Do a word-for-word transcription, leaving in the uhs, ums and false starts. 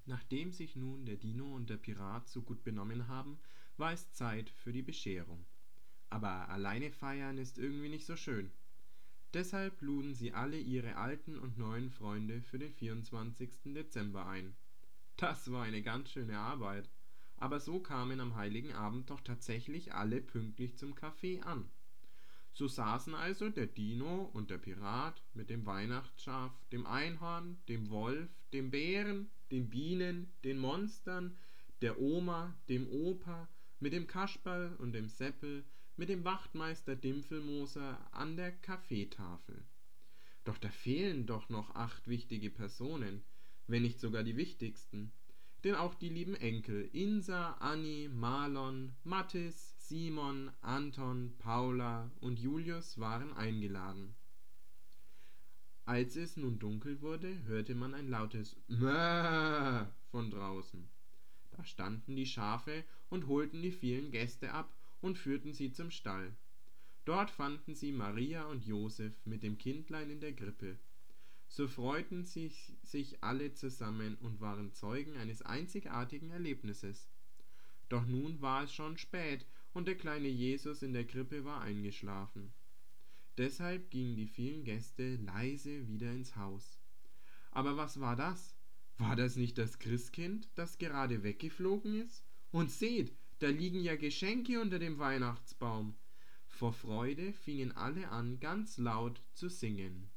Nachdem sich nun der Dino und der Pirat so gut benommen haben, war es Zeit für die Bescherung. Aber alleine feiern ist irgendwie nicht so schön. Deshalb luden sie alle ihre alten und neuen Freunde für den vierundzwanzigsten Dezember ein. Das war eine ganz schöne Arbeit. Aber so kamen am heiligen Abend doch tatsächlich alle pünktlich zum Kaffee an. So saßen also der Dino und der Pirat mit dem Weihnachtsschaf, dem Einhorn, dem Wolf, dem Bären, den Bienen, den Monstern, der Oma, dem Opa, mit dem Kasperl und dem Seppel, mit dem Wachtmeister Dimpfelmoser an der Kaffeetafel. Doch da fehlen doch noch acht wichtige Personen, wenn nicht sogar die wichtigsten. Denn auch die lieben Enkel Insa, Anni, Marlon, Mathis, Simon, Anton, Paula und Julius waren eingeladen. Als es nun dunkel wurde, hörte man ein lautes Mäh von draußen. Da standen die Schafe und holten die vielen Gäste ab und führten sie zum Stall. Dort fanden sie Maria und Josef mit dem Kindlein in der Krippe. So freuten sich, sich alle zusammen und waren Zeugen eines einzigartigen Erlebnisses. Doch nun war es schon spät und der kleine Jesus in der Krippe war eingeschlafen. Deshalb gingen die vielen Gäste leise wieder ins Haus. Aber was war das? War das nicht das Christkind, das gerade weggeflogen ist? Und seht, da liegen ja Geschenke unter dem Weihnachtsbaum. Vor Freude fingen alle an, ganz laut zu singen.